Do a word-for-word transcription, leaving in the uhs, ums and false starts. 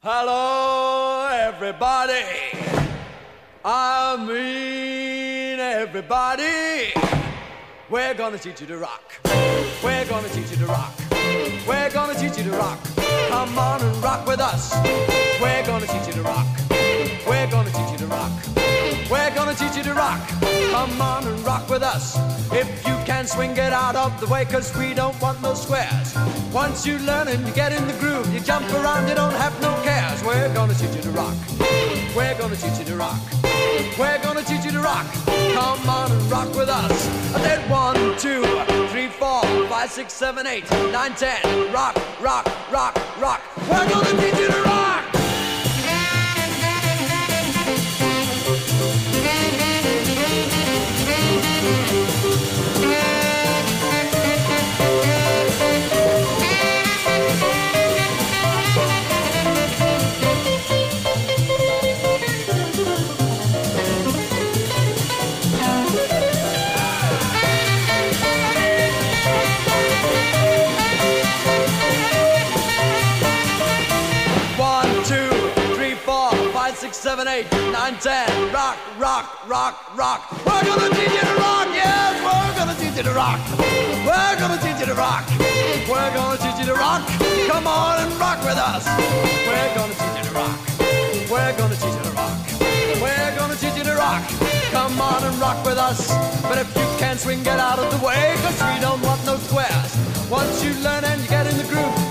Hello, everybody. I mean, everybody. We're gonna teach you to rock. We're gonna teach you to rock. We're gonna teach you to rock. Come on and rock with us. We're gonna teach you to rock. We're gonna teach you to rock. We're gonna teach you to rock. Come on and rock with us. If you can swing, get out of the way, cause we don't want no squares. Once you learn and you get in the groove, you jump around, you don't have no cares. We're gonna teach you to rock. We're gonna teach you to rock. We're gonna teach you to rock. Come on and rock with us. I said one, two, three, four, five, six, seven, eight, nine, ten. Rock, rock, rock, rock. We're gonna teach you to rock. Six, seven, eight, nine, ten. Rock, rock, rock, rock. We're gonna teach you to rock. Yes, we're gonna teach you to rock. We're gonna teach you to rock. We're gonna teach you to rock. Come on and rock with us. We're gonna teach you to rock. We're gonna teach you to rock. We're gonna teach you to rock. Come on and rock with us. But if you can't swing, get out of the way, cause we don't want no squares. Once you learn and you get in the groove,